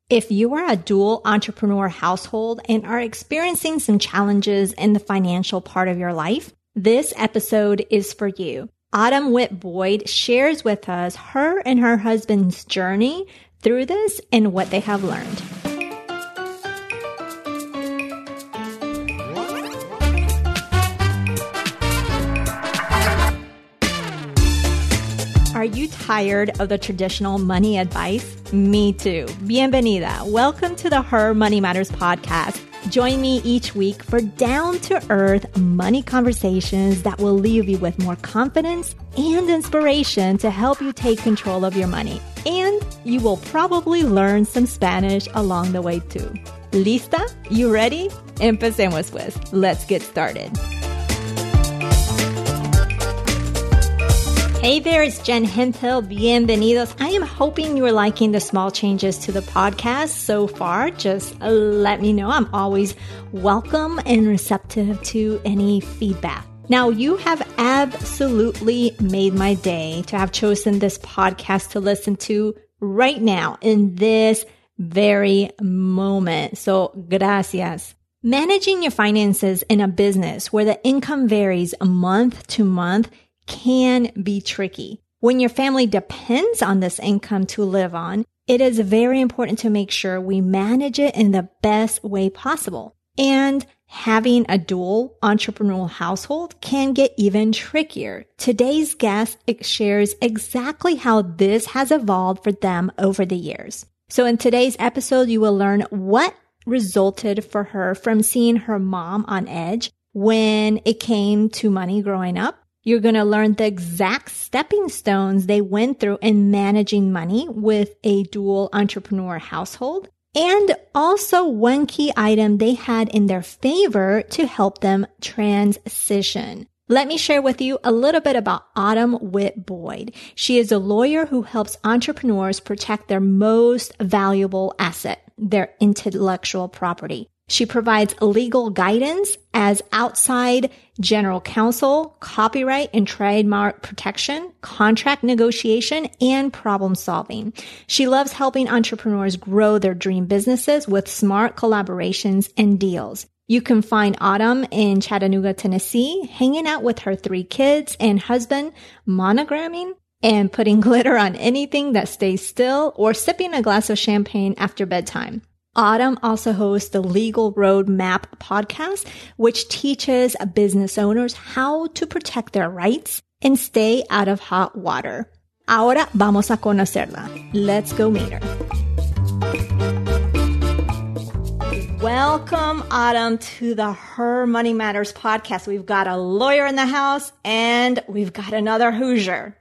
If you are a dual entrepreneur household and are experiencing some challenges in the financial part of your life, this episode is for you. Autumn Witt Boyd shares with us her and her husband's journey through this and what they have learned. Are you tired of the traditional money advice? Me too. Bienvenida. Welcome to the Her Money Matters podcast. Join me each week for down-to-earth money conversations that will leave you with more confidence and inspiration to help you take control of your money. And you will probably learn some Spanish along the way too. ¿Lista? You ready? Empecemos pues. Let's get started. Hey there, it's Jen Hemphill. Bienvenidos. I am hoping you're liking the small changes to the podcast so far. Just let me know. I'm always welcome and receptive to any feedback. Now, you have absolutely made my day to have chosen this podcast to listen to right now in this very moment. So, gracias. Managing your finances in a business where the income varies month to month can be tricky. When your family depends on this income to live on, it is very important to make sure we manage it in the best way possible. And having a dual entrepreneurial household can get even trickier. Today's guest shares exactly how this has evolved for them over the years. So in today's episode, you will learn what resulted for her from seeing her mom on edge when it came to money growing up. You're going to learn the exact stepping stones they went through in managing money with a dual entrepreneur household, and also one key item they had in their favor to help them transition. Let me share with you a little bit about Autumn Witt Boyd. She is a lawyer who helps entrepreneurs protect their most valuable asset, their intellectual property. She provides legal guidance as outside general counsel, copyright and trademark protection, contract negotiation, and problem solving. She loves helping entrepreneurs grow their dream businesses with smart collaborations and deals. You can find Autumn in Chattanooga, Tennessee, hanging out with her 3 kids and husband, monogramming and putting glitter on anything that stays still, or sipping a glass of champagne after bedtime. Autumn also hosts the Legal Roadmap podcast, which teaches business owners how to protect their rights and stay out of hot water. Ahora vamos a conocerla. Let's go meet her. Welcome, Autumn, to the Her Money Matters podcast. We've got a lawyer in the house and we've got another Hoosier.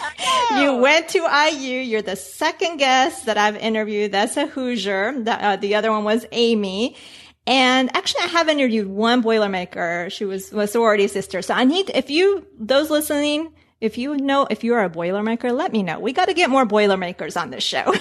You went to IU. You're the second guest that I've interviewed. That's a Hoosier. The other one was Amy. And actually, I have interviewed one Boilermaker. She was a sorority sister. So I need, those listening, if you are a Boilermaker, let me know. We got to get more Boilermakers on this show.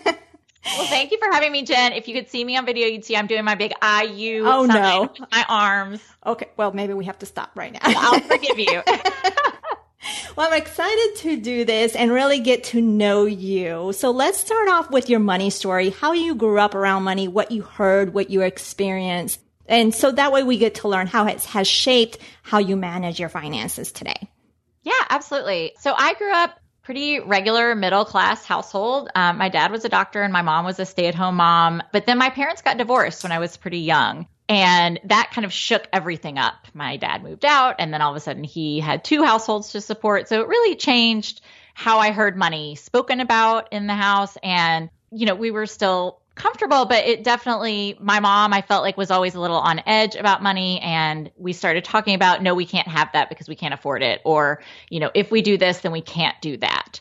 Well, thank you for having me, Jen. If you could see me on video, you'd see I'm doing my big IU sign with my arms. Okay. Well, maybe we have to stop right now. I'll forgive you. Well, I'm excited to do this and really get to know you. So let's start off with your money story, how you grew up around money, what you heard, what you experienced. And so that way we get to learn how it has shaped how you manage your finances today. Yeah, absolutely. So I grew up pretty regular middle-class household. My dad was a doctor and my mom was a stay-at-home mom. But then my parents got divorced when I was pretty young. And that kind of shook everything up. My dad moved out and then all of a sudden he had 2 households to support. So it really changed how I heard money spoken about in the house. And, we were still comfortable, but it definitely, my mom, I felt like was always a little on edge about money. And we started talking about, no, we can't have that because we can't afford it. Or, if we do this, then we can't do that.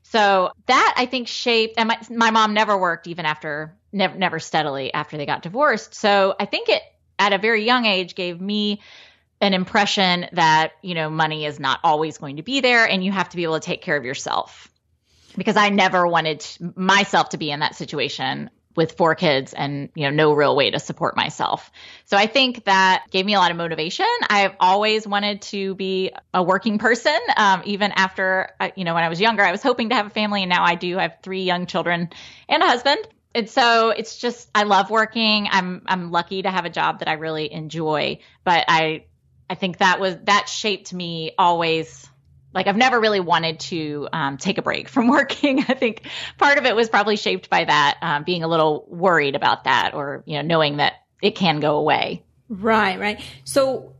So that I think shaped, and my mom never worked even after, never steadily after they got divorced. So I think it at a very young age gave me an impression that, money is not always going to be there and you have to be able to take care of yourself, because I never wanted myself to be in that situation with 4 kids and, no real way to support myself. So I think that gave me a lot of motivation. I've always wanted to be a working person. Even after, when I was younger, I was hoping to have a family, and now I do. I have 3 young children and a husband. And so it's just, I love working. I'm lucky to have a job that I really enjoy, but I think that shaped me always. Like I've never really wanted to take a break from working. I think part of it was probably shaped by that, being a little worried about that, or, knowing that it can go away. Right. So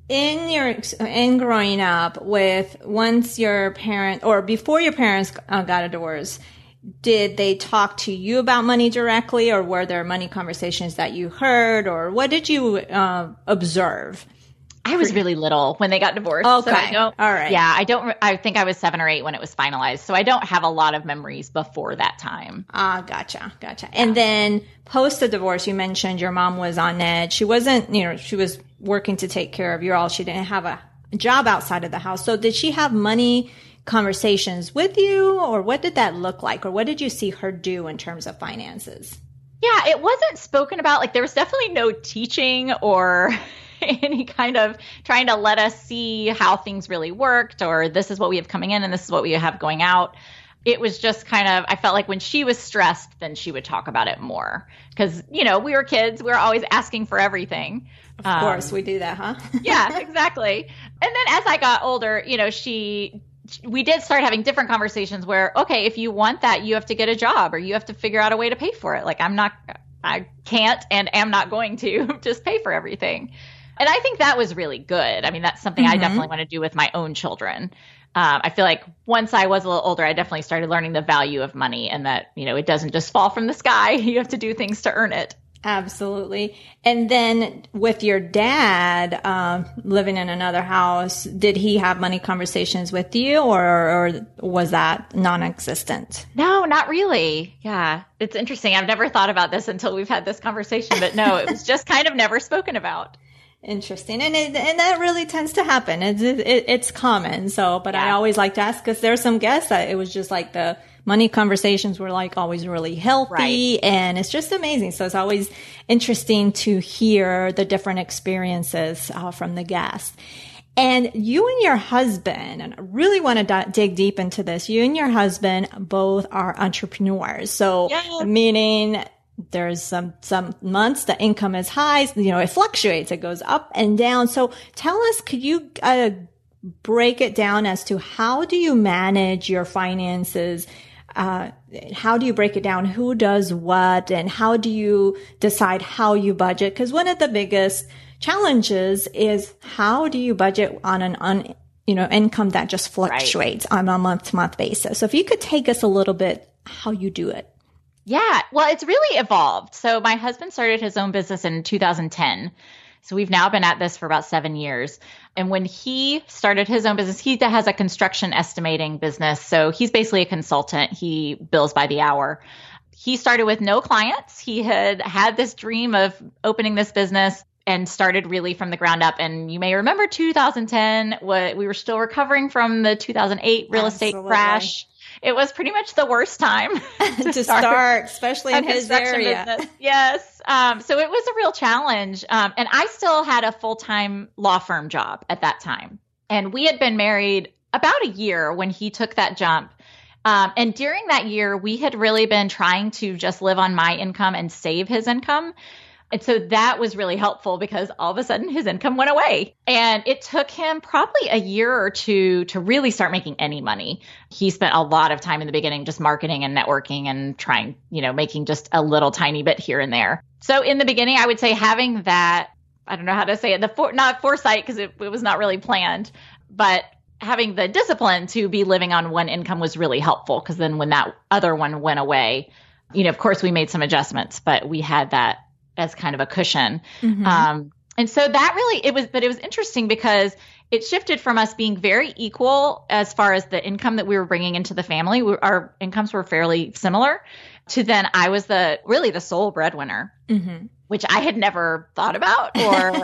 in growing up once your parent or before your parents got a divorce, did they talk to you about money directly, or were there money conversations that you heard, or what did you observe? I was really little when they got divorced. Okay. So all right. Yeah, I think I was 7 or 8 when it was finalized. So I don't have a lot of memories before that time. Gotcha. And then post the divorce, you mentioned your mom was on edge. She wasn't, she was working to take care of you all. She didn't have a job outside of the house. So did she have money conversations with you, or what did that look like? Or what did you see her do in terms of finances? Yeah, it wasn't spoken about. Like there was definitely no teaching or any kind of trying to let us see how things really worked, or this is what we have coming in and this is what we have going out. It was just kind of, I felt like when she was stressed, then she would talk about it more. Because, we were kids. We were always asking for everything. Of course, we do that, huh? Yeah, exactly. And then as I got older, we did start having different conversations where, okay, if you want that, you have to get a job, or you have to figure out a way to pay for it. Like I can't and am not going to just pay for everything. And I think that was really good. I mean, that's something I definitely want to do with my own children. I feel like once I was a little older, I definitely started learning the value of money, and that, it doesn't just fall from the sky. You have to do things to earn it. Absolutely. And then with your dad living in another house, did he have money conversations with you, or was that non-existent? No, not really. Yeah, it's interesting. I've never thought about this until we've had this conversation, but no, it was just kind of never spoken about. Interesting. And that really tends to happen. It's common. So, but yeah. I always like to ask, because there's some guests that it was just like the money conversations were like always really healthy, right. And it's just amazing. So it's always interesting to hear the different experiences from the guests. And you and your husband, and I really want to dig deep into this, you and your husband both are entrepreneurs. So meaning there's some months the income is high, it fluctuates, it goes up and down. So tell us, could you break it down as to how do you manage your finances? How do you break it down? Who does what? And how do you decide how you budget? Because one of the biggest challenges is, how do you budget on an income that just fluctuates on a month-to-month basis? So if you could take us a little bit how you do it. Yeah, well, it's really evolved. So my husband started his own business in 2010. So we've now been at this for about 7 years. And when he started his own business, he has a construction estimating business. So he's basically a consultant. He bills by the hour. He started with no clients. He had this dream of opening this business and started really from the ground up. And you may remember 2010, we were still recovering from the 2008 real estate crash. It was pretty much the worst time to start, especially in his area. Business. Yes. So it was a real challenge. And I still had a full-time law firm job at that time. And we had been married about a year when he took that jump. And during that year, we had really been trying to just live on my income and save his income. And so that was really helpful, because all of a sudden his income went away. And it took him probably a year or two to really start making any money. He spent a lot of time in the beginning just marketing and networking and trying, making just a little tiny bit here and there. So in the beginning, I would say having that, I don't know how to say it, not foresight, because it was not really planned, but having the discipline to be living on one income was really helpful, because then when that other one went away, of course we made some adjustments, but we had that as kind of a cushion. Mm-hmm. And so that really, it was interesting, because it shifted from us being very equal as far as the income that we were bringing into the family. Our incomes were fairly similar, to then I was the sole breadwinner, mm-hmm. which I had never thought about or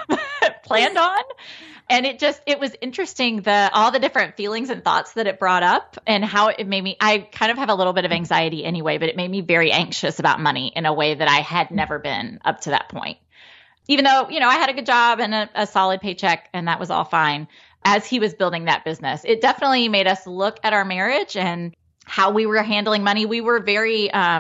planned on. And it was interesting, all the different feelings and thoughts that it brought up, and how it made me, I kind of have a little bit of anxiety anyway, but it made me very anxious about money in a way that I had never been up to that point. Even though, I had a good job and a solid paycheck, and that was all fine. As he was building that business, it definitely made us look at our marriage and how we were handling money. We were very,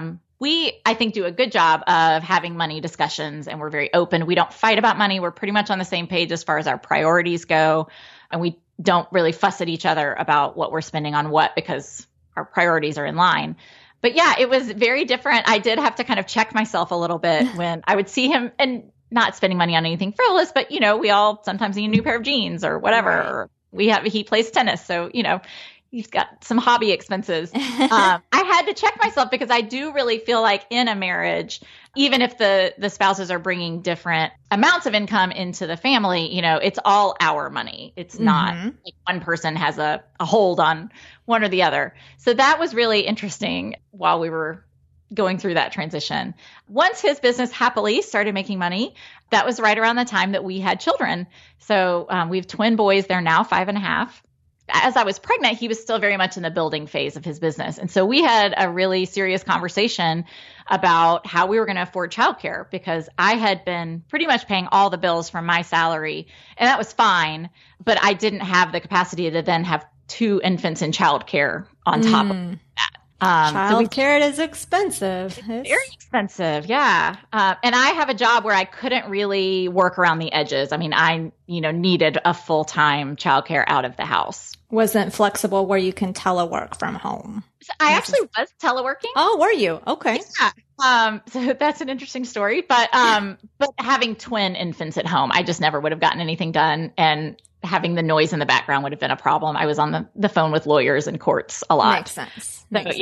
we, I think, do a good job of having money discussions, and we're very open. We don't fight about money. We're pretty much on the same page as far as our priorities go. And we don't really fuss at each other about what we're spending on what, because our priorities are in line. But yeah, it was very different. I did have to kind of check myself a little bit when I would see him, and not spending money on anything frivolous, but we all sometimes need a new pair of jeans or whatever. Right. Or he plays tennis. So, he's got some hobby expenses. I had to check myself, because I do really feel like in a marriage, even if the spouses are bringing different amounts of income into the family, it's all our money. It's not like one person has a hold on one or the other. So that was really interesting while we were going through that transition. Once his business happily started making money, that was right around the time that we had children. So we have twin boys. They're now 5.5. As I was pregnant, he was still very much in the building phase of his business. And so we had a really serious conversation about how we were going to afford childcare, because I had been pretty much paying all the bills from my salary, and that was fine. But I didn't have the capacity to then have 2 infants in childcare on top of that. Childcare is expensive. It's very expensive. Yeah. And I have a job where I couldn't really work around the edges. I mean, I, needed a full-time childcare out of the house. Wasn't flexible where you can telework from home. So I actually was teleworking. Oh, were you? Okay. Yeah. So that's an interesting story, but having twin infants at home, I just never would have gotten anything done. And having the noise in the background would have been a problem. I was on the phone with lawyers and courts a lot. Makes sense.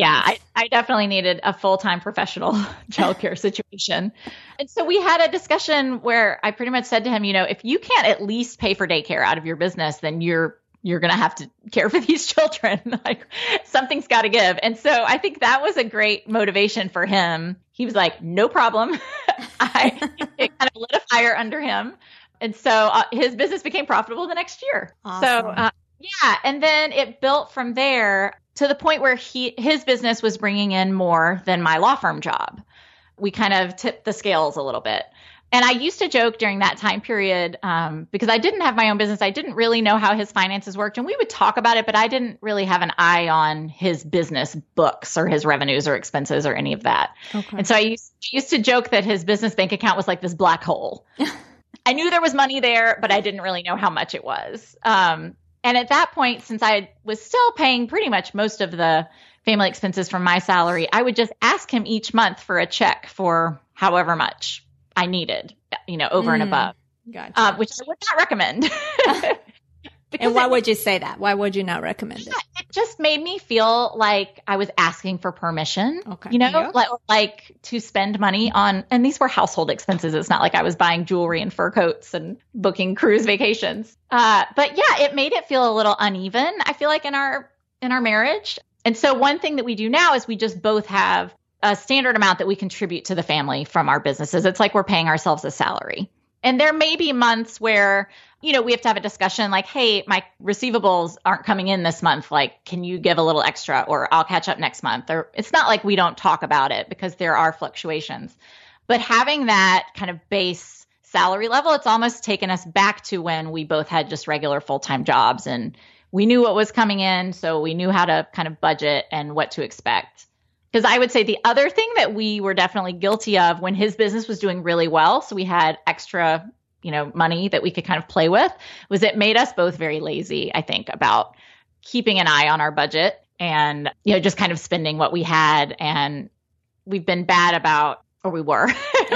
I definitely needed a full-time professional childcare situation. And so we had a discussion where I pretty much said to him, if you can't at least pay for daycare out of your business, then you're going to have to care for these children. Like, something's got to give. And so I think that was a great motivation for him. He was like, no problem. It kind of lit a fire under him. And so his business became profitable the next year. Awesome. So and then it built from there to the point where his business was bringing in more than my law firm job. We kind of tipped the scales a little bit. And I used to joke during that time period, because I didn't have my own business. I didn't really know how his finances worked. And we would talk about it, but I didn't really have an eye on his business books or his revenues or expenses or any of that. Okay. And so I used to joke that his business bank account was like this black hole. I knew there was money there, but I didn't really know how much it was. And at that point, since I was still paying pretty much most of the family expenses from my salary, I would just ask him each month for a check for however much I needed, over and above, Gotcha. Which I would not recommend. And why would you say that? Why would you not recommend it? It just made me feel like I was asking for permission, like to spend money on, and these were household expenses. It's not like I was buying jewelry and fur coats and booking cruise vacations. But yeah, it made it feel a little uneven, I feel like, in our marriage. And so one thing that we do now is we just both have a standard amount that we contribute to the family from our businesses. It's like we're paying ourselves a salary. And there may be months where, we have to have a discussion like, hey, my receivables aren't coming in this month. Like, can you give a little extra, or I'll catch up next month? Or it's not like we don't talk about it, because there are fluctuations. But having that kind of base salary level, it's almost taken us back to when we both had just regular full-time jobs, and we knew what was coming in. So we knew how to kind of budget and what to expect. Because I would say the other thing that we were definitely guilty of when his business was doing really well, so we had extra, money that we could kind of play with, was it made us both very lazy, I think, about keeping an eye on our budget and, just kind of spending what we had. And we've been bad about, or we were,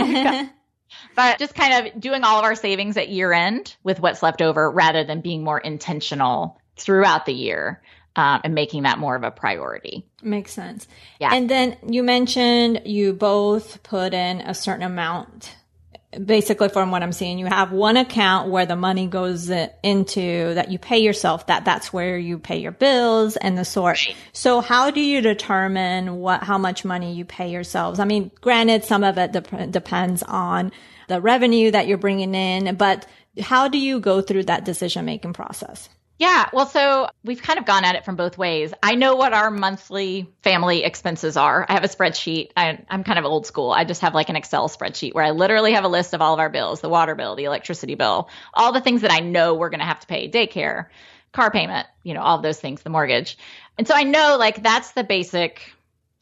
but just kind of doing all of our savings at year end with what's left over, rather than being more intentional throughout the year. And making that more of a priority. Makes sense. Yeah. And then you mentioned you both put in a certain amount. Basically, from what I'm seeing, you have one account where the money goes into that you pay yourself, that's where you pay your bills and the sort. Right. So how do you determine how much money you pay yourselves? I mean, granted, some of it depends on the revenue that you're bringing in, but how do you go through that decision-making process? Yeah, well, so we've kind of gone at it from both ways. I know what our monthly family expenses are. I have a spreadsheet. I'm kind of old school. I just have like an Excel spreadsheet where I literally have a list of all of our bills, the water bill, the electricity bill, all the things that I know we're going to have to pay, daycare, car payment, all of those things, the mortgage. And so I know like that's the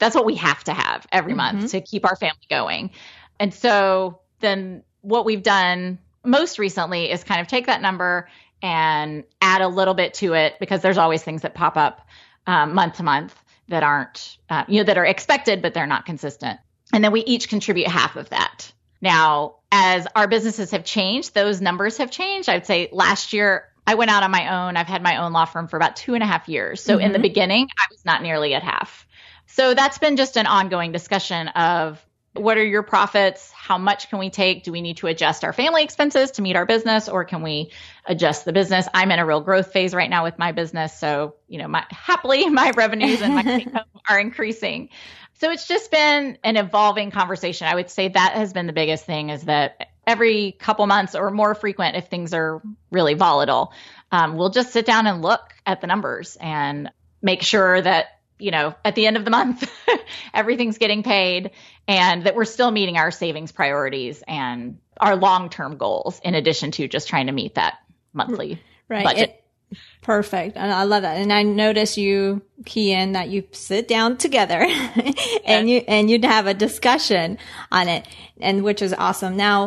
that's what we have to have every month to keep our family going. And so then what we've done most recently is kind of take that number and add a little bit to it, because there's always things that pop up month to month that aren't, that are expected, but they're not consistent. And then we each contribute half of that. Now, as our businesses have changed, those numbers have changed. I would say last year, I went out on my own. I've had my own law firm for about 2.5 years. So in the beginning, I was not nearly at half. So that's been just an ongoing discussion of what are your profits? How much can we take? Do we need to adjust our family expenses to meet our business, or can we adjust the business? I'm in a real growth phase right now with my business. So, happily, my revenues and my income are increasing. So it's just been an evolving conversation. I would say that has been the biggest thing, is that every couple months or more frequent, if things are really volatile, we'll just sit down and look at the numbers and make sure that, at the end of the month, everything's getting paid and that we're still meeting our savings priorities and our long-term goals, in addition to just trying to meet that monthly budget. Perfect. And I love that. And I notice you key in that you sit down together and you'd have a discussion on it, and which is awesome. Now,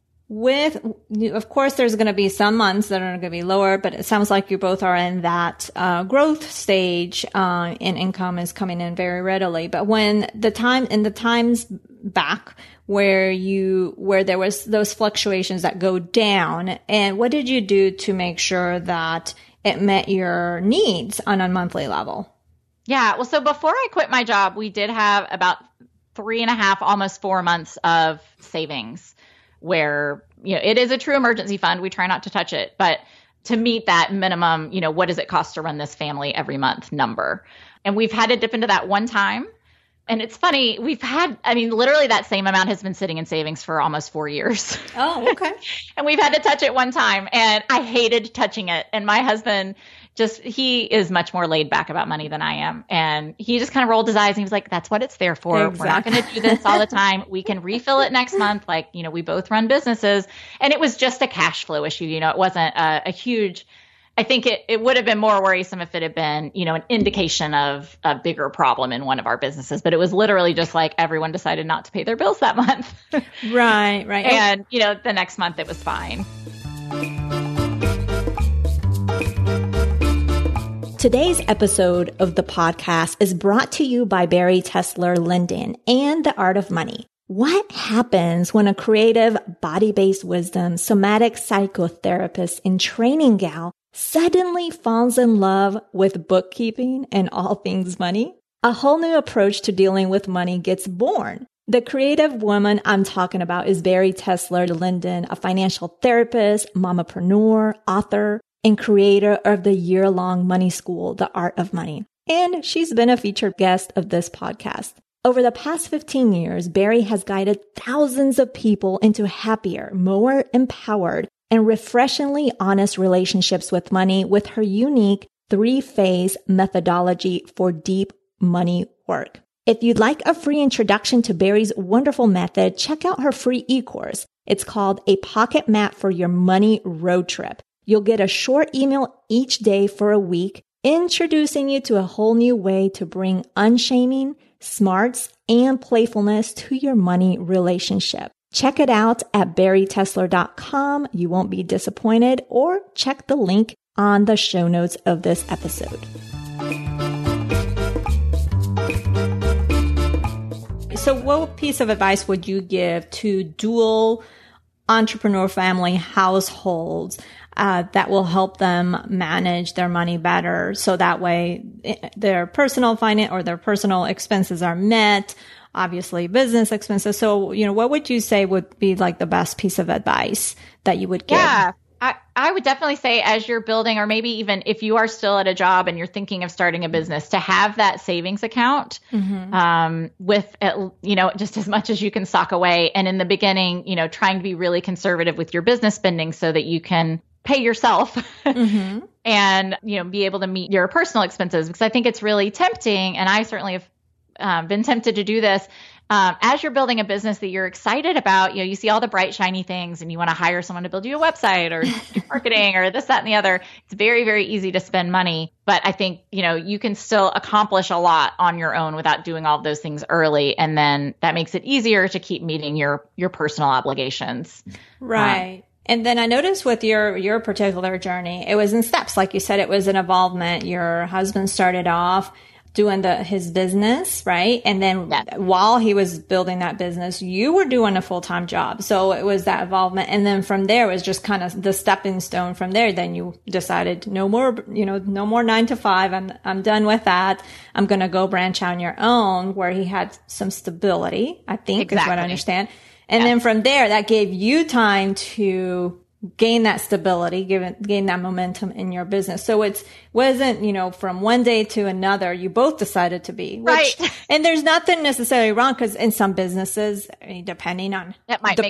of course, there's going to be some months that are going to be lower, but it sounds like you both are in that growth stage, and income is coming in very readily. But when the times back where there was those fluctuations that go down, and what did you do to make sure that it met your needs on a monthly level? Yeah. Well, so before I quit my job, we did have about 3.5, almost 4 months of savings, where, it is a true emergency fund. We try not to touch it, but to meet that minimum, what does it cost to run this family every month number? And we've had to dip into that one time. And it's funny, literally that same amount has been sitting in savings for almost 4 years. Oh, okay. And we've had to touch it one time, and I hated touching it. And my husband he is much more laid back about money than I am. And he just kind of rolled his eyes and he was like, that's what it's there for. Exactly. We're not going to do this all the time. We can refill it next month. We both run businesses. And it was just a cash flow issue. It wasn't a huge, I think it would have been more worrisome if it had been, an indication of a bigger problem in one of our businesses. But it was literally just like everyone decided not to pay their bills that month. Right. And, the next month it was fine. Today's episode of the podcast is brought to you by Bari Tessler Linden and The Art of Money. What happens when a creative, body-based wisdom, somatic psychotherapist and training gal suddenly falls in love with bookkeeping and all things money? A whole new approach to dealing with money gets born. The creative woman I'm talking about is Bari Tessler Linden, a financial therapist, mamapreneur, author, and creator of the year-long money school, The Art of Money. And she's been a featured guest of this podcast. Over the past 15 years, Bari has guided thousands of people into happier, more empowered, and refreshingly honest relationships with money with her unique 3-phase methodology for deep money work. If you'd like a free introduction to Bari's wonderful method, check out her free e-course. It's called A Pocket Map for Your Money Road Trip. You'll get a short email each day for a week, introducing you to a whole new way to bring unshaming, smarts, and playfulness to your money relationship. Check it out at baritessler.com. You won't be disappointed, or check the link on the show notes of this episode. So what piece of advice would you give to dual entrepreneur family households that will help them manage their money better, so that way their personal finance or their personal expenses are met, obviously business expenses. So, what would you say would be like the best piece of advice that you would give? Yeah, I would definitely say, as you're building, or maybe even if you are still at a job and you're thinking of starting a business, to have that savings account with, just as much as you can sock away. And in the beginning, trying to be really conservative with your business spending so that you can pay yourself and, be able to meet your personal expenses, because I think it's really tempting. And I certainly have been tempted to do this. As you're building a business that you're excited about, you see all the bright, shiny things and you want to hire someone to build you a website or do marketing or this, that, and the other. It's very, very easy to spend money. But I think, you can still accomplish a lot on your own without doing all of those things early. And then that makes it easier to keep meeting your personal obligations. Right. And then I noticed with your particular journey, it was in steps. Like you said, it was an involvement. Your husband started off doing his business, right? And then while he was building that business, you were doing a full-time job. So it was that involvement. And then from there, it was just kind of the stepping stone from there. Then you decided no more 9 to 5. I'm done with that. I'm going to go branch out on your own, where he had some stability, I think is what I understand. And then from there, that gave you time to gain that stability, gain that momentum in your business. So it wasn't, from one day to another, you both decided to be. Right. And there's nothing necessarily wrong, because in some businesses, depending on the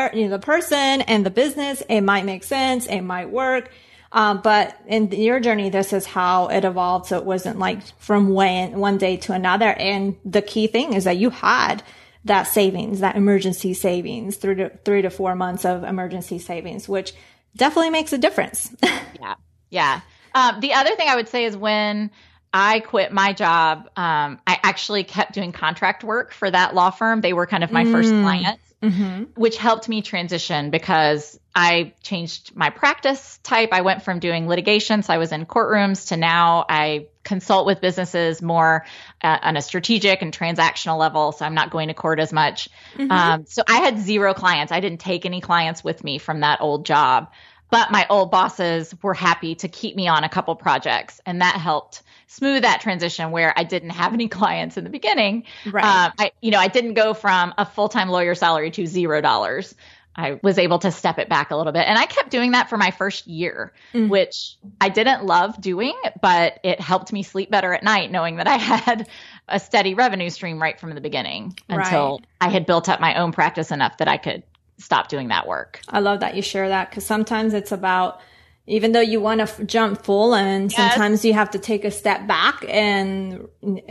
person and the business, it might make sense. It might work. But in your journey, this is how it evolved. So it wasn't like from one day to another. And the key thing is that you had that savings, that emergency savings, 3 to 4 months of emergency savings, which definitely makes a difference. Yeah. The other thing I would say is when I quit my job, I actually kept doing contract work for that law firm. They were kind of my first clients, which helped me transition because I changed my practice type. I went from doing litigation, so I was in courtrooms, to now I consult with businesses more on a strategic and transactional level. So I'm not going to court as much. So I had 0 clients. I didn't take any clients with me from that old job, but my old bosses were happy to keep me on a couple projects. And that helped smooth that transition where I didn't have any clients in the beginning. Right. I didn't go from a full-time lawyer salary to $0. I was able to step it back a little bit. And I kept doing that for my first year, which I didn't love doing, but it helped me sleep better at night, knowing that I had a steady revenue stream right from the beginning until I had built up my own practice enough that I could stop doing that work. I love that you share that, because sometimes it's about, even though you want to jump full, and sometimes you have to take a step back, and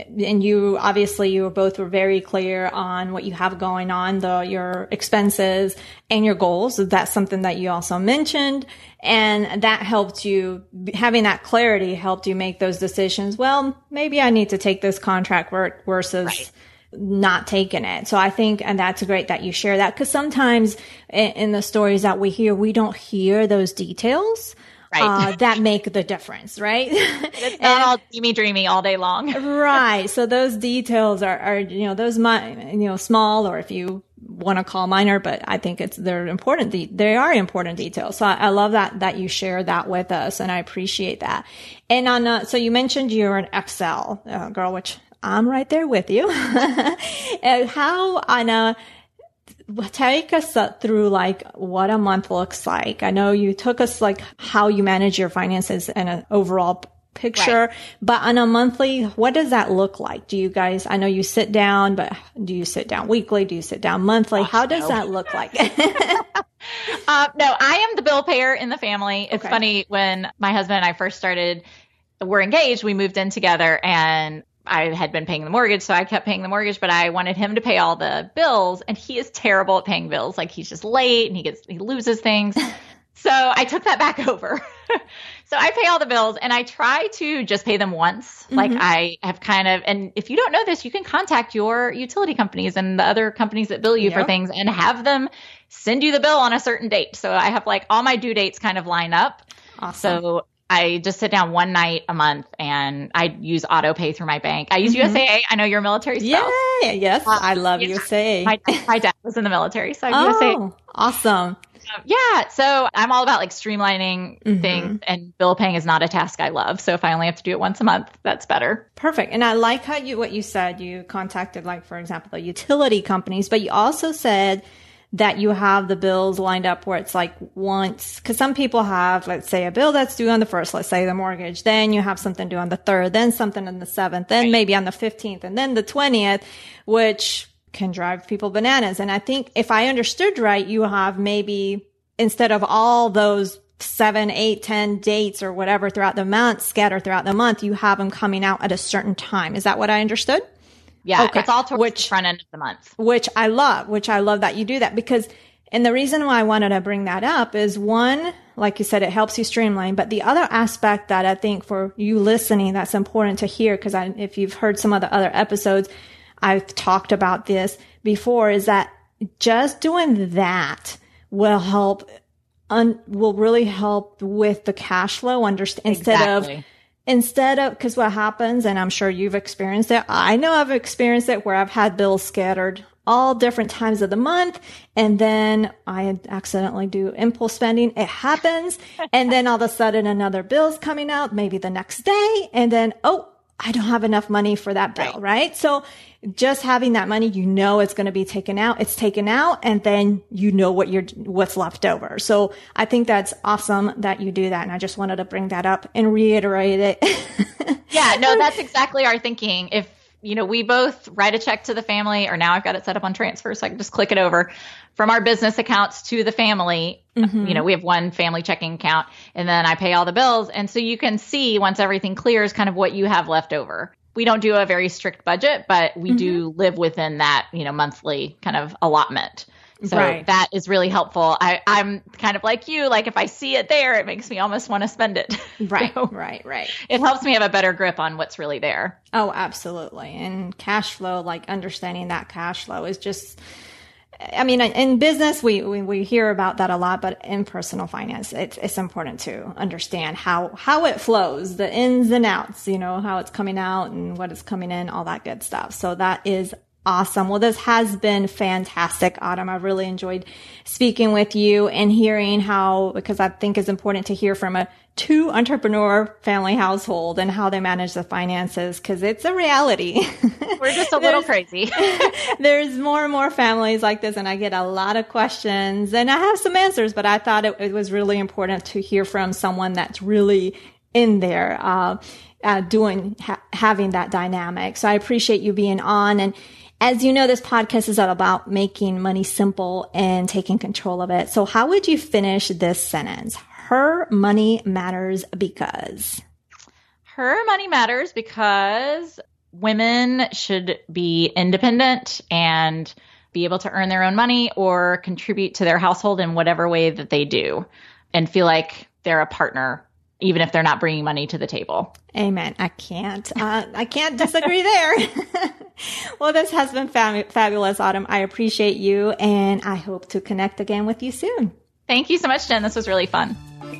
you both were very clear on what you have going on, your expenses and your goals. That's something that you also mentioned. And that helped you, having that clarity helped you make those decisions. Well, maybe I need to take this contract work versus not taking it. So I think, and that's great that you share that, because sometimes in the stories that we hear, we don't hear those details. That make the difference, right? It's not all dreamy all day long. Right. So those details are those small, or if you want to call minor, but I think they're important. They are important details. So I love that you share that with us, and I appreciate that. And so you mentioned you're an Excel girl, which I'm right there with you. And take us through what a month looks like. I know you took us how you manage your finances and an overall picture, but on a monthly, what does that look like? Do you guys, I know you sit down, but do you sit down weekly? Do you sit down monthly? How does that look like? No, I am the bill payer in the family. It's funny, when my husband and I first were engaged, we moved in together, and I had been paying the mortgage, so I kept paying the mortgage, but I wanted him to pay all the bills, and he is terrible at paying bills. He's just late and he loses things. So I took that back over. So I pay all the bills, and I try to just pay them once. I have and if you don't know this, you can contact your utility companies and the other companies that bill you for things and have them send you the bill on a certain date. So I have all my due dates kind of line up. Awesome. So I just sit down one night a month, and I use auto pay through my bank. I use USAA. I know you're a military spouse. Yeah, yes, I love USAA. My dad was in the military, so I USAA. Awesome. So I'm all about streamlining things, and bill paying is not a task I love. So if I only have to do it once a month, that's better. Perfect. And I like what you said. You contacted, for example, the utility companies, but you also said that you have the bills lined up where it's once, because some people have, let's say, a bill that's due on the 1st, let's say the mortgage, then you have something due on the 3rd, then something on the 7th, then maybe on the 15th, and then the 20th, which can drive people bananas. And I think if I understood right, you have maybe, instead of all those 7, 8, 10 dates or whatever throughout the month, scattered throughout the month, you have them coming out at a certain time. Is that what I understood? Yeah. Okay. It's all towards the front end of the month. Which I love that you do that because, and the reason why I wanted to bring that up is one, like you said, it helps you streamline. But the other aspect that I think for you listening, that's important to hear, because if you've heard some of the other episodes, I've talked about this before, is that just doing that will help, will really help with the cash flow. Instead of, because what happens, and I'm sure you've experienced it, I know I've experienced it where I've had bills scattered all different times of the month, and then I accidentally do impulse spending. It happens. And then all of a sudden another bill's coming out, maybe the next day, and then, oh, I don't have enough money for that bill, right? So just having that money, you know, it's going to be taken out. It's taken out, and then you know what's left over. So I think that's awesome that you do that. And I just wanted to bring that up and reiterate it. Yeah, no, that's exactly our thinking. If, you know, we both write a check to the family, or now I've got it set up on transfer, so I can just click it over from our business accounts to the family. Mm-hmm. You know, we have one family checking account, and then I pay all the bills. And so you can see once everything clears kind of what you have left over. We don't do a very strict budget, but we do live within that, you know, monthly kind of allotment. So that is really helpful. I'm kind of like you, like if I see it there, it makes me almost want to spend it. Right, so right. It helps me have a better grip on what's really there. Oh, absolutely. And cash flow, like understanding that cash flow is just, I mean, in business, we hear about that a lot, but in personal finance, it's important to understand how it flows, the ins and outs, you know, how it's coming out and what is coming in, all that good stuff. So that is awesome. Well, this has been fantastic, Autumn. I've really enjoyed speaking with you and hearing how, because I think it's important to hear from a 2-entrepreneur family household and how they manage the finances, because it's a reality. We're just a little crazy. There's more and more families like this, and I get a lot of questions, and I have some answers, but I thought it was really important to hear from someone that's really in there, having that dynamic. So I appreciate you being on. And as you know, this podcast is all about making money simple and taking control of it. So how would you finish this sentence? Her money matters because. Her money matters because women should be independent and be able to earn their own money or contribute to their household in whatever way that they do, and feel like they're a partner, even if they're not bringing money to the table. Amen. I can't disagree there. Well, this has been fabulous, Autumn. I appreciate you, and I hope to connect again with you soon. Thank you so much, Jen. This was really fun.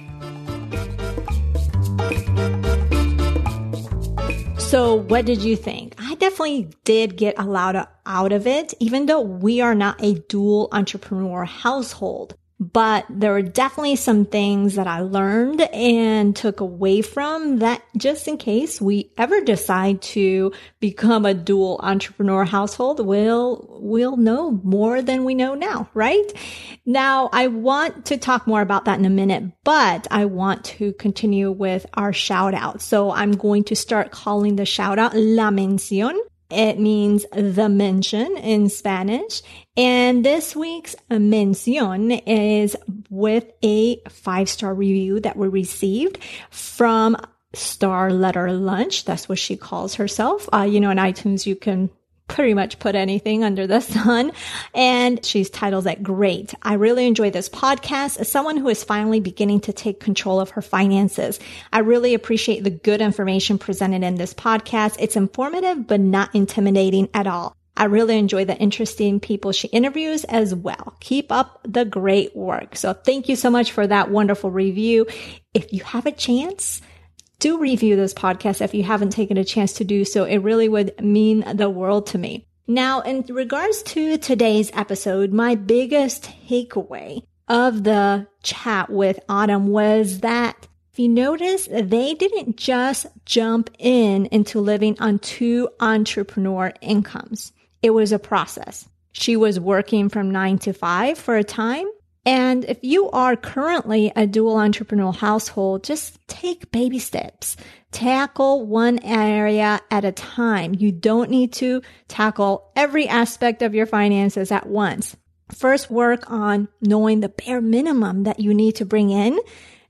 So what did you think? I definitely did get a lot out of it, even though we are not a dual entrepreneur household. But there were definitely some things that I learned and took away from that, just in case we ever decide to become a dual entrepreneur household, we'll know more than we know now, right? Now, I want to talk more about that in a minute, but I want to continue with our shout out. So I'm going to start calling the shout out La Mención. It means the mention in Spanish. And this week's mención is with a 5-star review that we received from Star Letter Lunch. That's what she calls herself. You know, in iTunes, you can pretty much put anything under the sun. And she's titled it Great. I really enjoy this podcast as someone who is finally beginning to take control of her finances. I really appreciate the good information presented in this podcast. It's informative, but not intimidating at all. I really enjoy the interesting people she interviews as well. Keep up the great work. So thank you so much for that wonderful review. If you have a chance, do review this podcast if you haven't taken a chance to do so. It really would mean the world to me. Now, in regards to today's episode, my biggest takeaway of the chat with Autumn was that, if you notice, they didn't just jump into living on 2 entrepreneur incomes. It was a process. She was working from 9 to 5 for a time. And if you are currently a dual entrepreneurial household, just take baby steps. Tackle one area at a time. You don't need to tackle every aspect of your finances at once. First, work on knowing the bare minimum that you need to bring in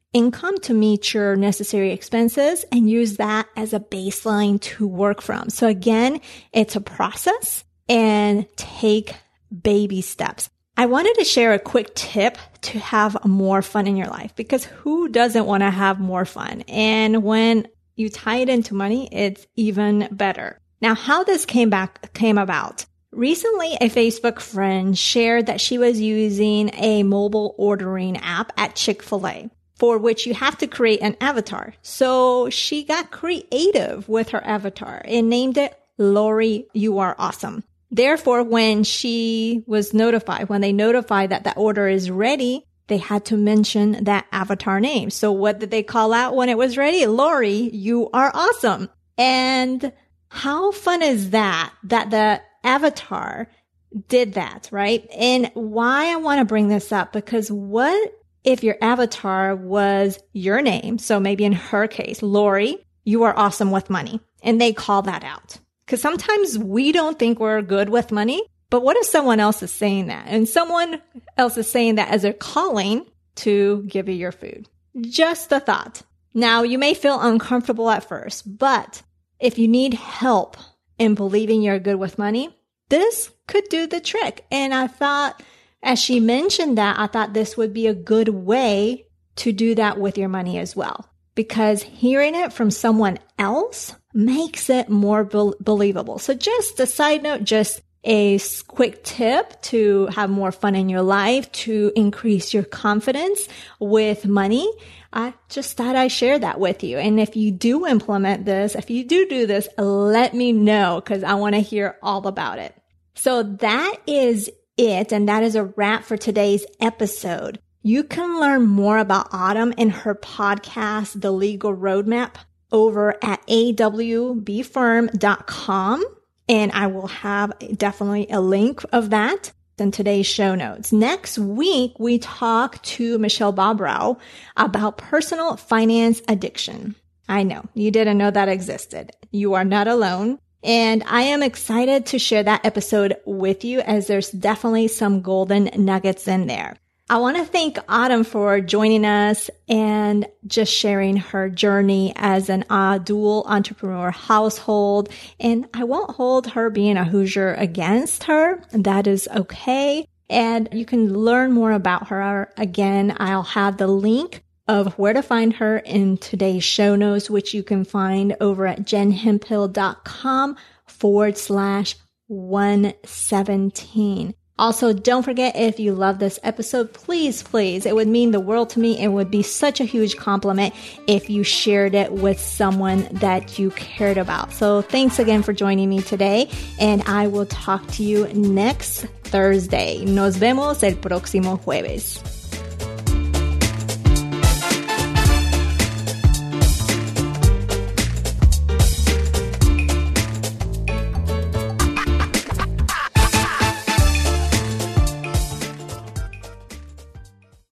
income to meet your necessary expenses and use that as a baseline to work from. So again, it's a process and take baby steps. I wanted to share a quick tip to have more fun in your life, because who doesn't want to have more fun? And when you tie it into money, it's even better. Now, how this came about. Recently, a Facebook friend shared that she was using a mobile ordering app at Chick-fil-A, for which you have to create an avatar. So she got creative with her avatar and named it Lori, You Are Awesome. Therefore, when they notified that the order is ready, they had to mention that avatar name. So what did they call out when it was ready? Lori, you are awesome. And how fun is that the avatar did that, right? And why I want to bring this up, because what if your avatar was your name? So maybe in her case, Lori, you are awesome with money. And they call that out. Because sometimes we don't think we're good with money, but what if someone else is saying that? And someone else is saying that as a calling to give you your food. Just a thought. Now, you may feel uncomfortable at first, but if you need help in believing you're good with money, this could do the trick. And I thought, as she mentioned that, I thought this would be a good way to do that with your money as well. Because hearing it from someone else makes it more believable. So just a side note, just a quick tip to have more fun in your life, to increase your confidence with money. I just thought I'd share that with you. And if you do implement this, if you do this, let me know, because I want to hear all about it. So that is it. And that is a wrap for today's episode. You can learn more about Autumn and her podcast, The Legal Roadmap, over at awbfirm.com. And I will have definitely a link of that in today's show notes. Next week, we talk to Michelle Bobrow about personal finance addiction. I know you didn't know that existed. You are not alone. And I am excited to share that episode with you, as there's definitely some golden nuggets in there. I want to thank Autumn for joining us and just sharing her journey as an dual entrepreneur household. And I won't hold her being a Hoosier against her. That is okay. And you can learn more about her. Again, I'll have the link of where to find her in today's show notes, which you can find over at jenhemphill.com/117. Also, don't forget, if you love this episode, please, it would mean the world to me. It would be such a huge compliment if you shared it with someone that you cared about. So thanks again for joining me today, and I will talk to you next Thursday. Nos vemos el próximo jueves.